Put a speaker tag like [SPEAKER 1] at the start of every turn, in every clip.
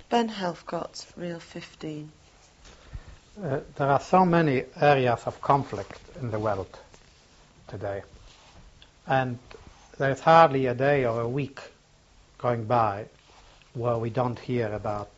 [SPEAKER 1] Ben Helfgott, Reel 15.
[SPEAKER 2] There are so many areas of conflict in the world today, and there's hardly a day or a week going by where we don't hear about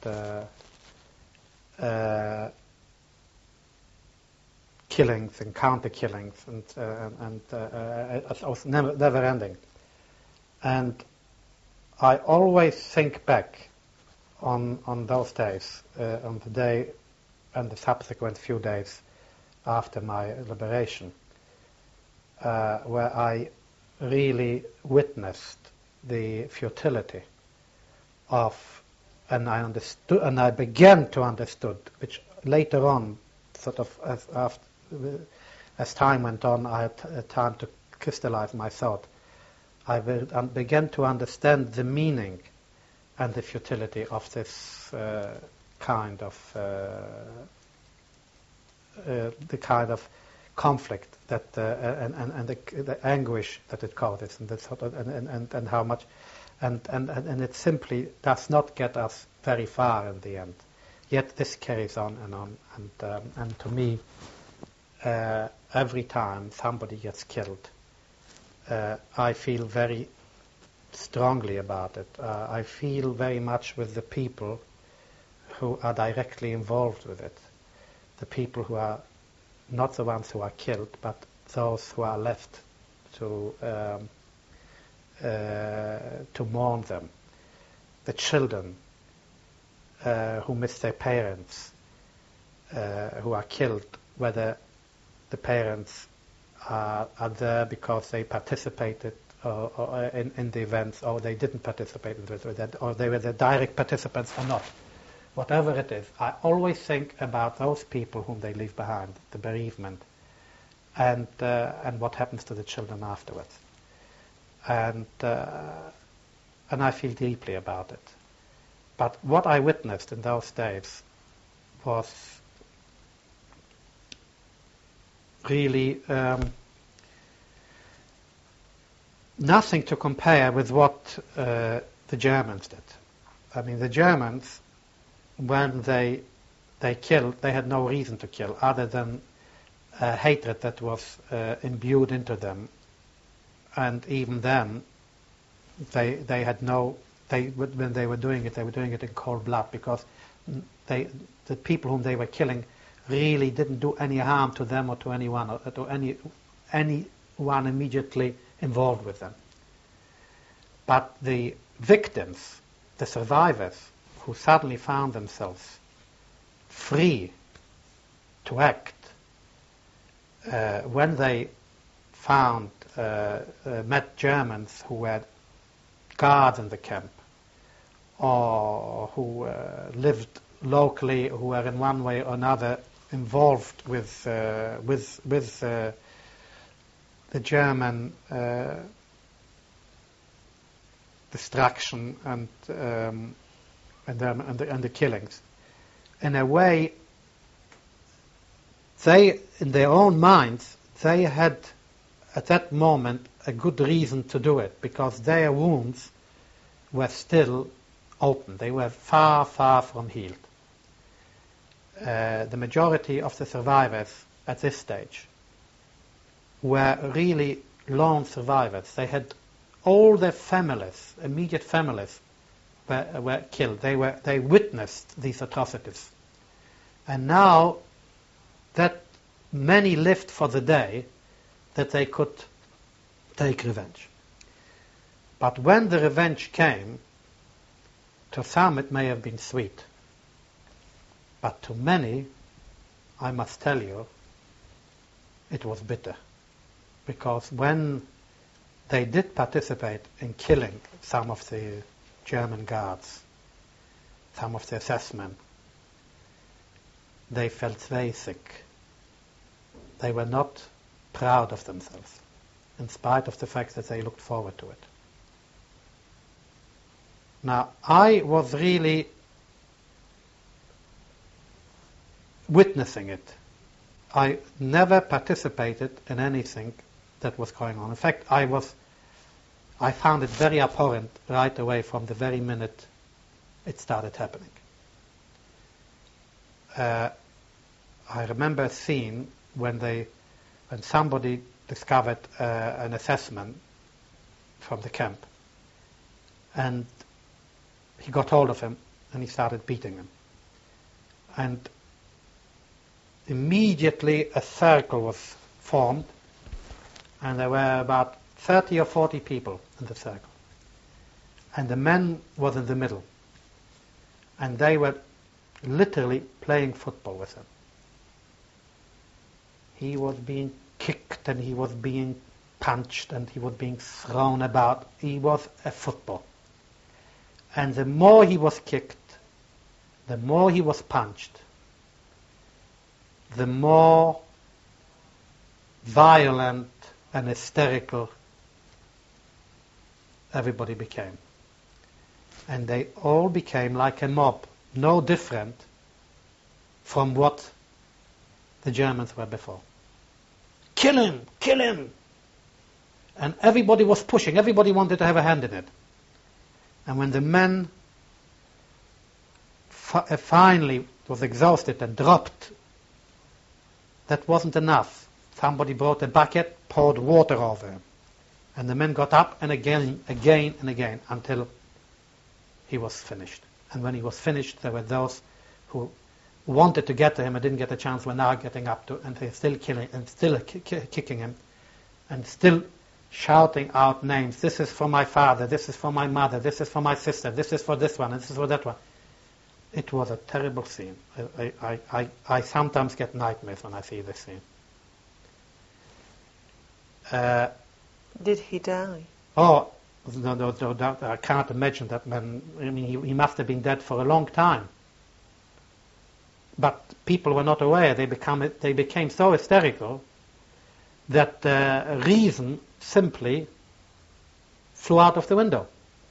[SPEAKER 2] killings and counter killings, and it's never ending. And I always think back on those days, on the day and the subsequent few days after my liberation, where I really witnessed the futility of, and I understood, and I began to understand, which later on, sort of as time went on, I had time to crystallize my thought. I began to understand the meaning and the futility of this kind of the kind of conflict that and the anguish that it causes, and that sort of, and how much, and it simply does not get us very far in the end. Yet this carries on and on, and to me, every time somebody gets killed, I feel very strongly about it. I feel very much with the people who are directly involved with it, the people who are not the ones who are killed, but those who are left to mourn them, the children who miss their parents, who are killed, whether the parents are there because they participated or in the events, or they didn't participate in it, or they were the direct participants or not. Whatever it is, I always think about those people whom they leave behind, the bereavement, and what happens to the children afterwards. And I feel deeply about it. But what I witnessed in those days was really nothing to compare with what the Germans did. I mean, the Germans, when they killed, they had no reason to kill other than hatred that was imbued into them. And even then, they had no. When they were doing it in cold blood, because the people whom they were killing really didn't do any harm to them or to anyone, or to anyone immediately involved with them. But the victims, the survivors, who suddenly found themselves free to act when they met Germans who were guards in the camp, or who lived locally, who were in one way or another involved with the German destruction and the killings. In a way, they, in their own minds, they had at that moment a good reason to do it, because their wounds were still open. They were far, far from healed. The majority of the survivors at this stage were really lone survivors. They had all their families, immediate families, were killed. They witnessed these atrocities. And now that many lived for the day that they could take revenge. But when the revenge came, to some it may have been sweet. But to many, I must tell you, it was bitter. Because when they did participate in killing some of the German guards, some of the SS men, they felt very sick. They were not proud of themselves, in spite of the fact that they looked forward to it. Now, I was really witnessing it. I never participated in anything that was going on. In fact, I found it very abhorrent right away from the very minute it started happening. I remember a scene when somebody discovered an assessment from the camp, and he got hold of him and he started beating him. And immediately a circle was formed, and there were about 30 or 40 people in the circle. And the man was in the middle. And they were literally playing football with him. He was being kicked and he was being punched and he was being thrown about. He was a football. And the more he was kicked, the more he was punched, the more violent and hysterical everybody became. And they all became like a mob, no different from what the Germans were before. Kill him! Kill him! And everybody was pushing, everybody wanted to have a hand in it. And when the man finally was exhausted and dropped, that wasn't enough. Somebody brought a bucket, poured water over him. And the man got up and again, until he was finished. And when he was finished, there were those who wanted to get to him and didn't get a chance, were now getting up to, and they're still killing and still kicking him, and still shouting out names. This is for my father, this is for my mother, this is for my sister, this is for this one, and this is for that one. It was a terrible scene. I sometimes get nightmares when I see this scene.
[SPEAKER 1] Did he die?
[SPEAKER 2] Oh, no, I can't imagine that man. I mean, he must have been dead for a long time. But people were not aware. They became so hysterical that reason simply flew out of the window.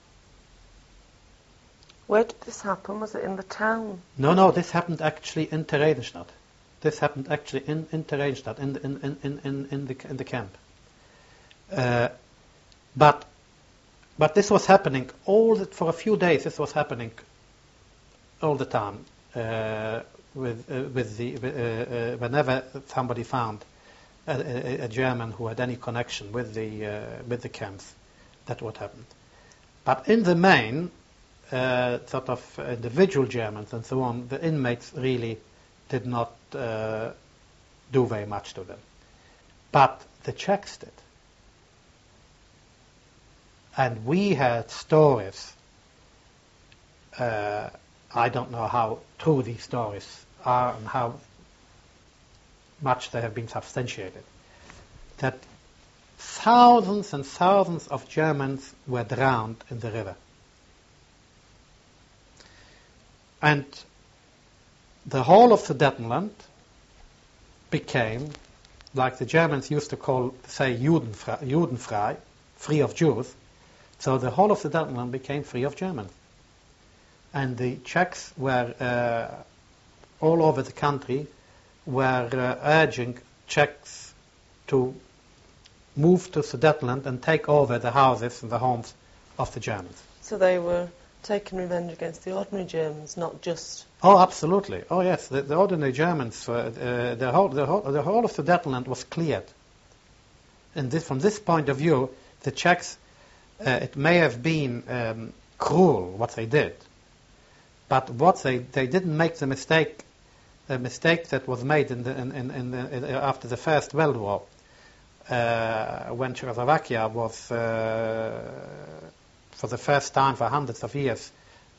[SPEAKER 1] Where did this happen? Was it in the town?
[SPEAKER 2] No, this happened actually in Theresienstadt. This happened actually in Theresienstadt, in the camp. But this was happening for a few days. This was happening all the time. Whenever somebody found a German who had any connection with the camps, that what happened. But in the main, sort of individual Germans and so on, the inmates really did not do very much to them. But the Czechs did. And we had stories, I don't know how true these stories are and how much they have been substantiated, that thousands and thousands of Germans were drowned in the river. And the whole of Sudetenland became, like the Germans used to say, Judenfrei, free of Jews. So the whole of Sudetenland became free of Germans. And the Czechs were all over the country were urging Czechs to move to Sudetenland and take over the houses and the homes of the Germans.
[SPEAKER 1] So they were taking revenge against the ordinary Germans, not just...
[SPEAKER 2] Oh, absolutely. Oh, yes. The ordinary Germans, the whole of Sudetenland was cleared. And from this point of view, the Czechs, it may have been cruel what they did, but what they didn't make the mistake that was made after the First World War, when Czechoslovakia was for the first time for hundreds of years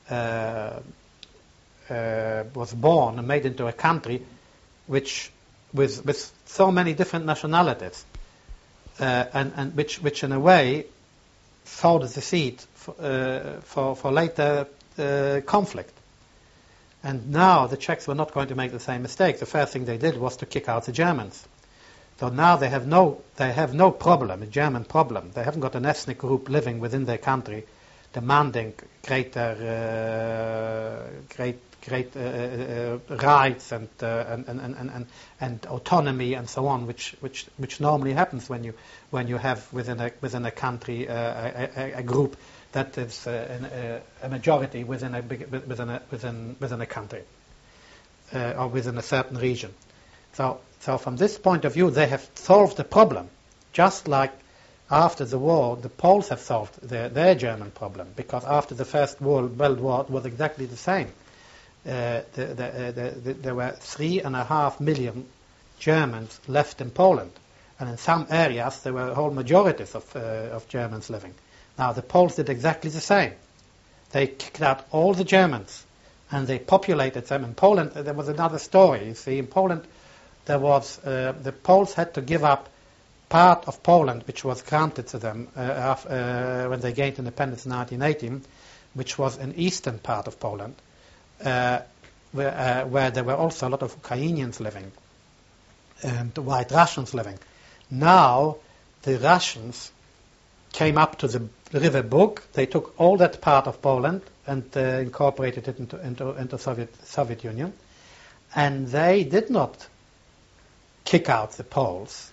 [SPEAKER 2] was born and made into a country which with so many different nationalities, and which in a way sowed the seed for later conflict. And now the Czechs were not going to make the same mistake. The first thing they did was to kick out the Germans. So now they have no problem, a German problem. They haven't got an ethnic group living within their country demanding greater rights and autonomy and so on, which normally happens when you have within a country a group that is a majority within a country. or within a certain region. So from this point of view, they have solved the problem, just like after the war, the Poles have solved their German problem, because after the First World War it was exactly the same. There were 3.5 million Germans left in Poland, and in some areas there were whole majorities of Germans living. Now the Poles did exactly the same. They kicked out all the Germans, and they populated them. In Poland, there was another story. You see, in Poland, there was the Poles had to give up part of Poland, which was granted to them when they gained independence in 1918, which was an eastern part of Poland, where there were also a lot of Ukrainians living and White Russians living. Now, the Russians came up to the River Bug. They took all that part of Poland and incorporated it into Soviet Union, and they did not kick out the Poles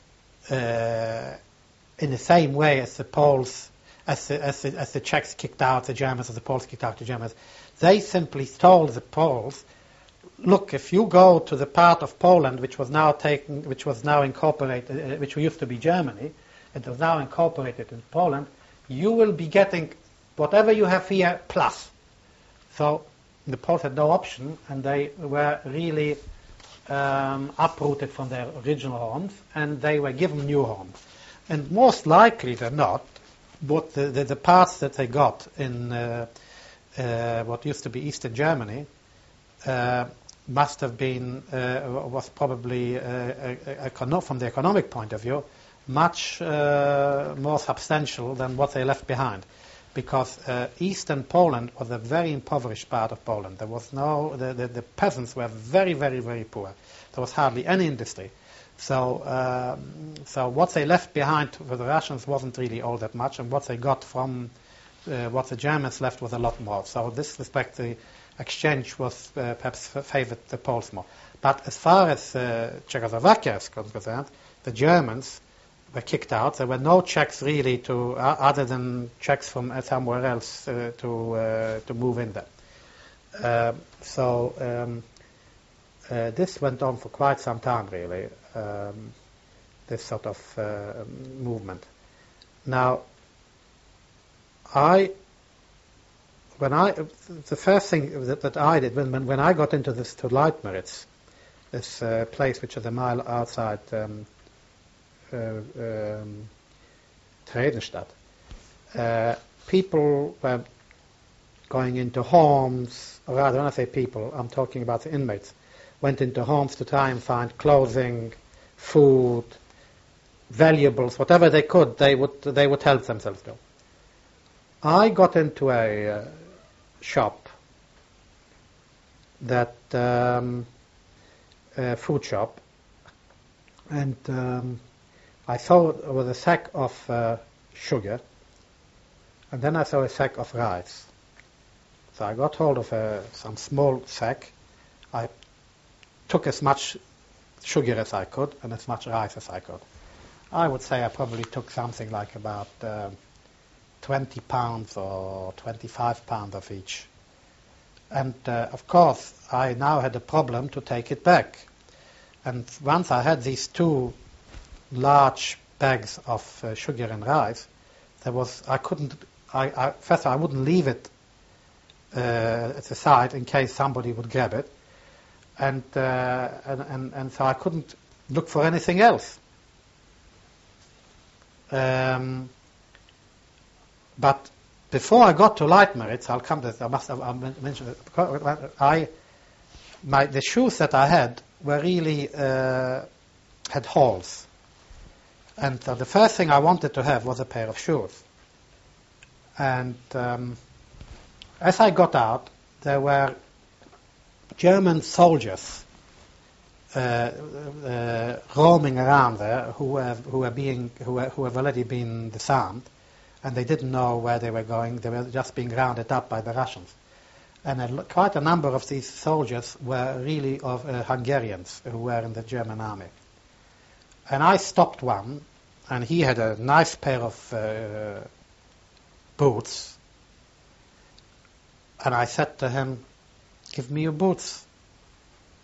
[SPEAKER 2] in the same way as the Poles, as the Czechs kicked out the Germans, or the Poles kicked out the Germans. They simply told the Poles, look, if you go to the part of Poland which was now incorporated, which used to be Germany, it was now incorporated in Poland, you will be getting whatever you have here plus. So the Poles had no option, and they were really uprooted from their original homes, and they were given new homes. And most likely than not, what the parts that they got in what used to be Eastern Germany must have been, was probably, from the economic point of view, much more substantial than what they left behind. Because Eastern Poland was a very impoverished part of Poland. There was the peasants were very, very, very poor. There was hardly any industry. So what they left behind for the Russians wasn't really all that much, and what they got from what the Germans left was a lot more. So in this respect, the exchange was perhaps favored the Poles more. But as far as Czechoslovakia is concerned, the Germans were kicked out. There were no Czechs really other than Czechs from somewhere else to move in there. This went on for quite some time, really, this sort of movement. Now, the first thing that I did when I got into this, to Leitmeritz, this place which is a mile outside Theresienstadt, people were going into homes, or rather, when I say people, I'm talking about the inmates, went into homes to try and find clothing, food, valuables, whatever they could, they would help themselves to. I got into a shop, that food shop, and I saw it was a sack of sugar, and then I saw a sack of rice. So I got hold of some small sack. I took as much sugar as I could and as much rice as I could. I would say I probably took something like about 20 pounds or 25 pounds of each. And of course, I now had a problem to take it back. And once I had these two large bags of sugar and rice, first I wouldn't leave it at the side in case somebody would grab it, and so I couldn't look for anything else. But before I got to Leitmeritz, I'll come to this. I mentioned it. The shoes that I had were really had holes, and the first thing I wanted to have was a pair of shoes. And as I got out, there were German soldiers roaming around there who have already been disarmed, and they didn't know where they were going. They were just being rounded up by the Russians. And quite a number of these soldiers were really of Hungarians who were in the German army. And I stopped one, and he had a nice pair of boots. And I said to him, "Give me your boots."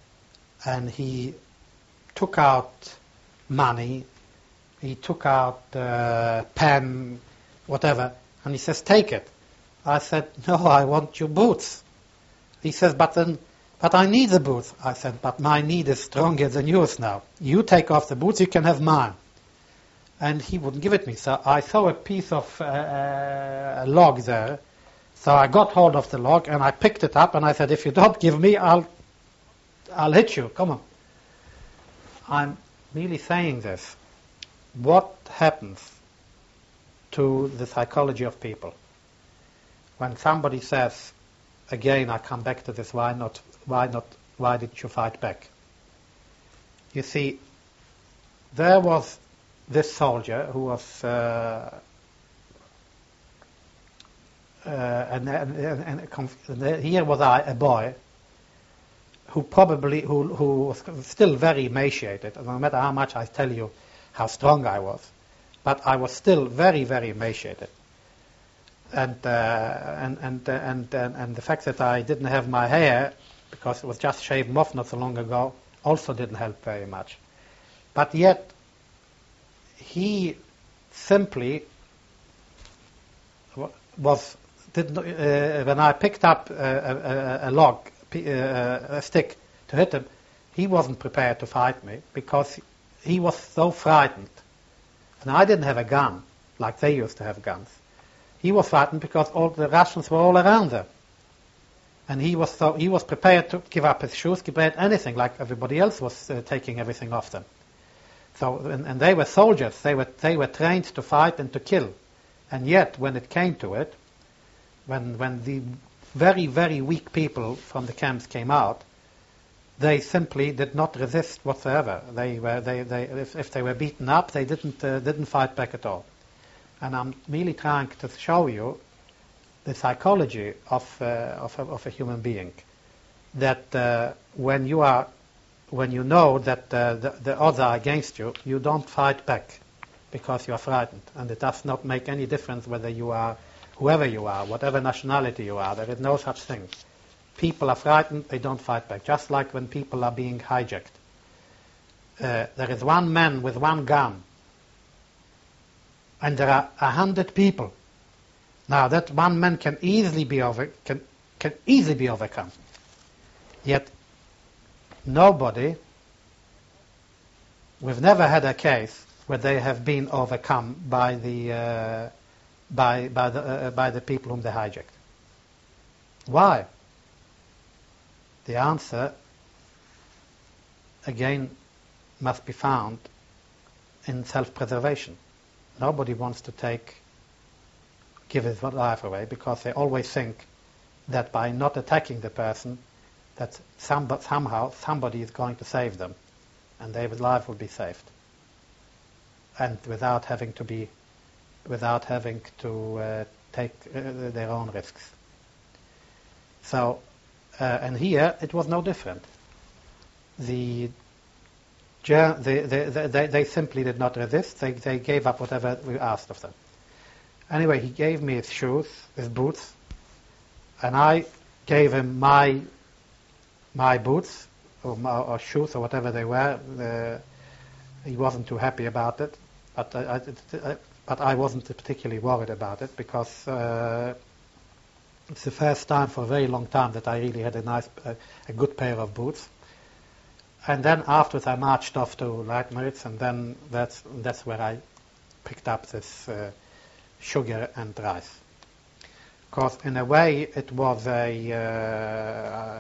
[SPEAKER 2] and he took out money, he took out pen, whatever, and he says, take it. I said, no, I want your boots. He says, but I need the boots. I said, but my need is stronger than yours now. You take off the boots, you can have mine. And he wouldn't give it me. So I saw a piece of a log there. So I got hold of the log and I picked it up and I said, if you don't give me, I'll hit you. Come on. I'm really saying this. What happens to the psychology of people when somebody says, again, I come back to this, why did you fight back? You see, there was this soldier who was here was I, a boy who was still very emaciated. No matter how much I tell you how strong I was, but I was still very, very emaciated. And the fact that I didn't have my hair, because it was just shaven off not so long ago, also didn't help very much. But yet, he simply when I picked up a log, a stick to hit him, he wasn't prepared to fight me because he was so frightened. And I didn't have a gun like they used to have guns. He was frightened because all the Russians were all around there. And he was prepared to give up his shoes, give up anything, like everybody else was taking everything off them. So, and they were soldiers. They were trained to fight and to kill. And yet, when it came to it, when the very, very weak people from the camps came out, they simply did not resist whatsoever. If they were beaten up, they didn't fight back at all. And I'm really trying to show you the psychology of a human being. That when you know that the odds are against you, you don't fight back because you are frightened. And it does not make any difference whether you are, whoever you are, whatever nationality you are. There is no such thing. People are frightened, they don't fight back. Just like when people are being hijacked. There is one man with one gun, and there are 100 people. Now that one man can easily be overcome. Yet nobody, we've never had a case where they have been overcome by the people whom they hijacked. Why? The answer, again, must be found in self-preservation. Nobody wants to give his life away because they always think that by not attacking the person, that somehow somebody is going to save them, and their life will be saved, and without having to take their own risks. So, and here it was no different. They simply did not resist. They gave up whatever we asked of them. Anyway, he gave me his shoes, his boots, and I gave him my boots or shoes or whatever they were. He wasn't too happy about it, but I wasn't particularly worried about it because it's the first time for a very long time that I really had a good pair of boots. And then afterwards I marched off to Leitmeritz, and then that's where I picked up this sugar and rice. Because in a way it was I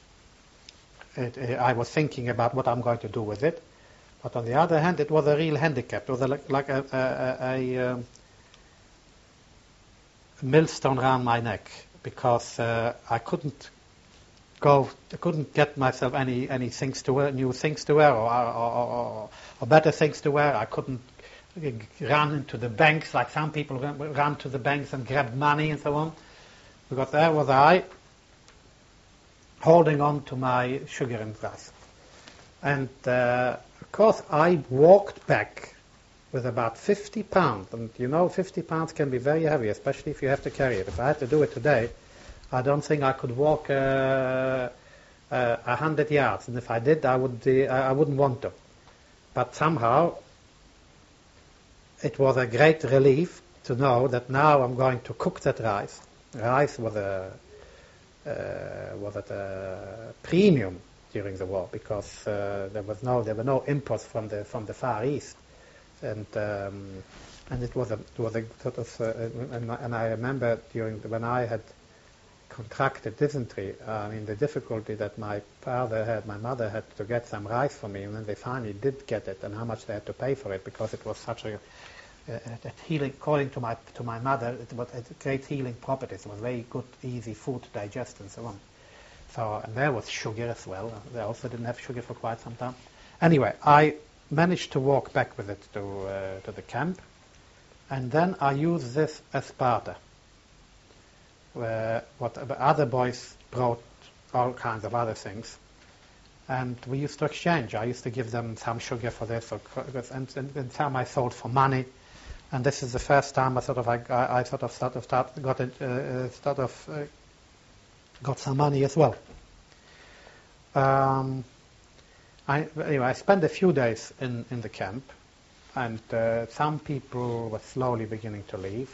[SPEAKER 2] was thinking about what I'm going to do with it, but on the other hand it was a real handicap. It was like a millstone around my neck, because I couldn't get myself any things to wear, new things to wear, or better things to wear. I couldn't run into the banks like some people run to the banks and grab money and so on, because there was I holding on to my sugar and rice. And of course I walked back with about 50 pounds, and 50 pounds can be very heavy, especially if you have to carry it. If I had to do it today, I don't think I could walk 100 yards, and if I did, I wouldn't want to. But somehow, it was a great relief to know that now I'm going to cook that rice. Rice was at a premium during the war because there were no imports from the Far East, and it was a sort of and I remember when I had contracted dysentery, the difficulty that my mother had to get some rice for me, and when they finally did get it, and how much they had to pay for it, because it was such a healing, according to my mother, it was great healing properties. It was very good, easy food to digest and so on. So, and there was sugar as well. They also didn't have sugar for quite some time. Anyway, I managed to walk back with it to the camp, and then I used this as barter. What other boys brought all kinds of other things, and we used to exchange. I used to give them some sugar for this, and some I sold for money. And this is the first time I got some money as well. I spent a few days in the camp, and some people were slowly beginning to leave.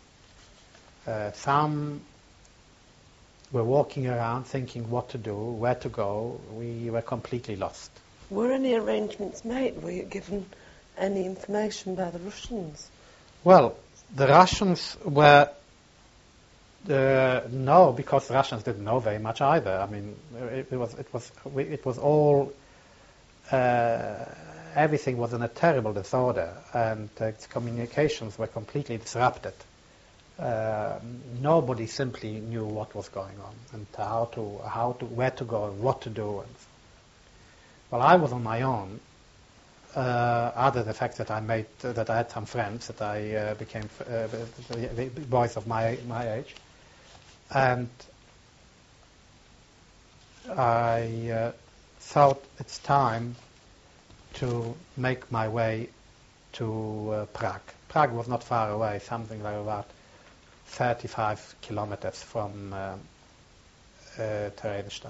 [SPEAKER 2] Some were walking around thinking what to do, where to go. We were completely lost.
[SPEAKER 1] Were any arrangements made? Were you given any information by the Russians?
[SPEAKER 2] Well, the Russians were no, because the Russians didn't know very much either. It was all everything was in a terrible disorder, and communications were completely disrupted. Nobody simply knew what was going on and where to go and what to do. Well, I was on my own. Other than the fact that I had some friends, that I became boys of my age, and I thought it's time to make my way to Prague. Prague was not far away, something like about 35 kilometers from Theresienstadt.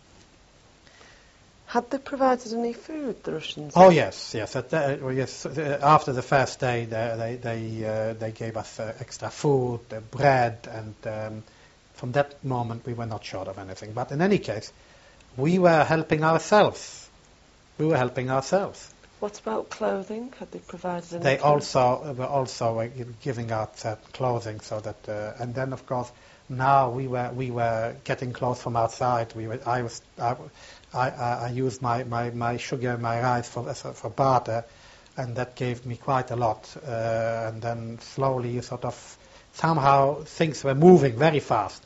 [SPEAKER 1] Had they provided any food, the Russians?
[SPEAKER 2] Oh yes. After the first day, they gave us extra food, bread, and from that moment we were not short of anything. But in any case, we were helping ourselves.
[SPEAKER 1] What about clothing? Had they provided any?
[SPEAKER 2] They were also giving out clothing, so that, and then of course now we were getting clothes from outside. I used my sugar and my rice for barter, and that gave me quite a lot. And then slowly, somehow things were moving very fast.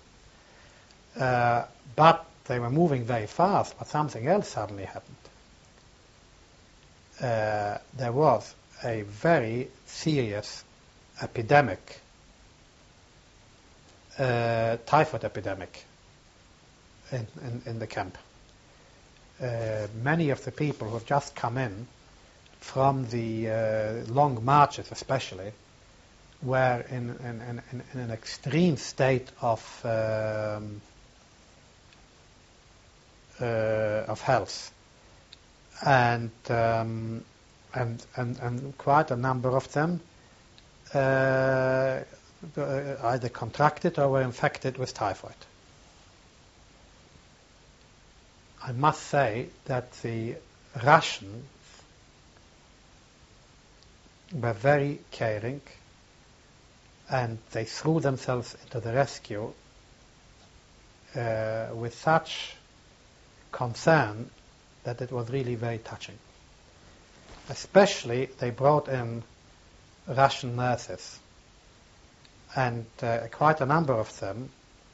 [SPEAKER 2] But they were moving very fast, but something else suddenly happened. There was a very serious epidemic, typhoid epidemic in the camp. Many of the people who have just come in from the long marches especially were in an extreme state of health, and quite a number of them either contracted or were infected with typhoid. I must say that the Russians were very caring, and they threw themselves into the rescue with such concern that it was really very touching. Especially they brought in Russian nurses, and quite a number of them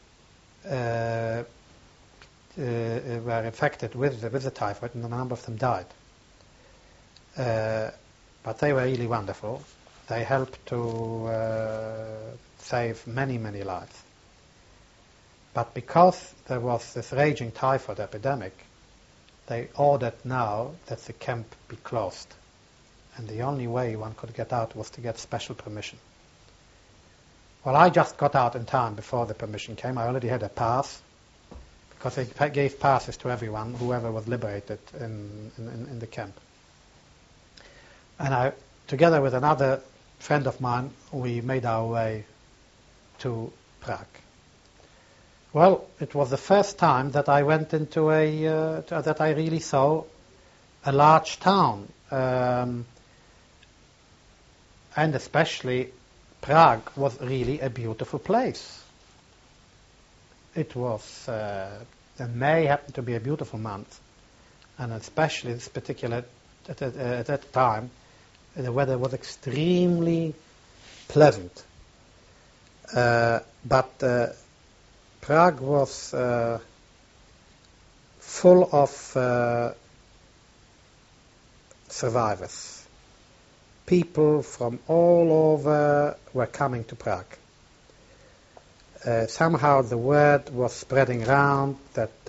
[SPEAKER 2] were infected with the typhoid, and a number of them died. But they were really wonderful. They helped to save many, many lives. But because there was this raging typhoid epidemic, they ordered now that the camp be closed. And the only way one could get out was to get special permission. Well, I just got out in time before the permission came. I already had a pass, because they gave passes to everyone, whoever was liberated in the camp. And I, together with another friend of mine, we made our way to Prague. Well, it was the first time that I went into that I really saw a large town, and especially Prague was really a beautiful place. It was, May happened to be a beautiful month, and especially this particular, at that time, the weather was extremely pleasant. But Prague was full of survivors. People from all over were coming to Prague. Somehow the word was spreading around that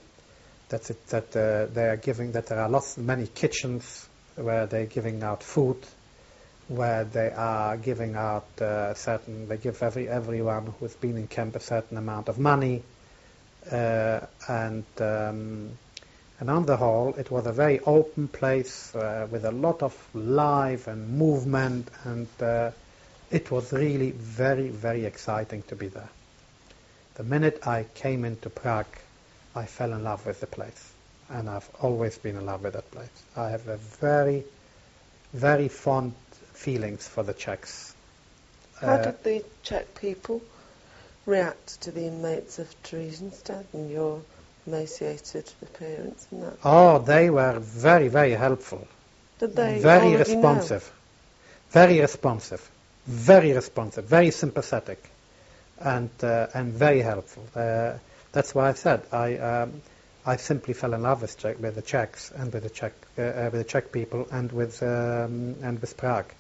[SPEAKER 2] there are many kitchens where they're giving out food, where they are giving out they give everyone who's been in camp a certain amount of money, and on the whole it was a very open place with a lot of life and movement, and it was really very, very exciting to be there. The minute I came into Prague, I fell in love with the place, and I've always been in love with that place. I have a very, very fond feelings for the Czechs.
[SPEAKER 1] How did the Czech people react to the inmates of Theresienstadt and your emaciated appearance and that?
[SPEAKER 2] Oh, they were very, very helpful.
[SPEAKER 1] Did they
[SPEAKER 2] very responsive, very responsive, very responsive, very sympathetic, and very helpful. That's why I said I simply fell in love with the Czechs and with the Czech people and with Prague.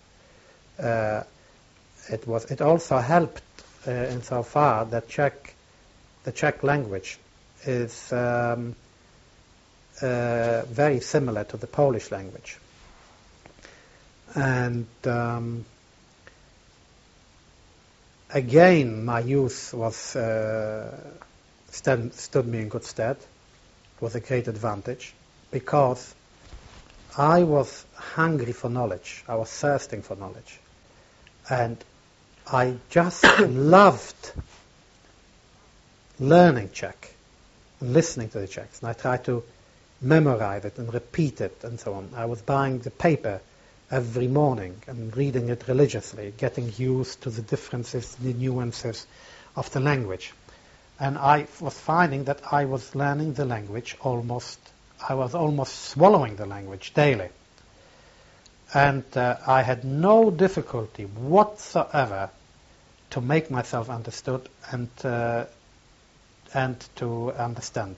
[SPEAKER 2] It also helped insofar that the Czech language is very similar to the Polish language, and again my youth was stood me in good stead. It was a great advantage because I was hungry for knowledge. I was thirsting for knowledge. And I just loved learning Czech and listening to the Czechs. And I tried to memorize it and repeat it and so on. I was buying the paper every morning and reading it religiously, getting used to the differences, the nuances of the language. And I was finding that I was learning the language I was almost swallowing the language daily. And I had no difficulty whatsoever to make myself understood and to understand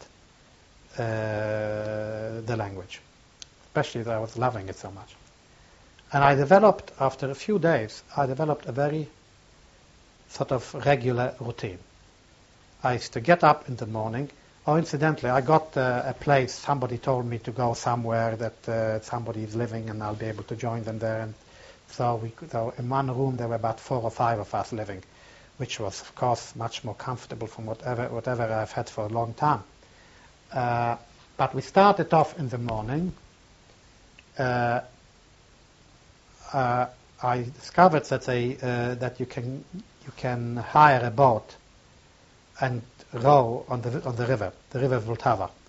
[SPEAKER 2] the language, especially that I was loving it so much. And after a few days, I developed a very sort of regular routine. I used to get up in the morning. Oh, incidentally, I got a place. Somebody told me to go somewhere that somebody is living, and I'll be able to join them there. And so in one room there were about 4 or 5 of us living, which was, of course, much more comfortable from whatever I've had for a long time. But we started off in the morning. I discovered that you can hire a boat and row on the river Vltava.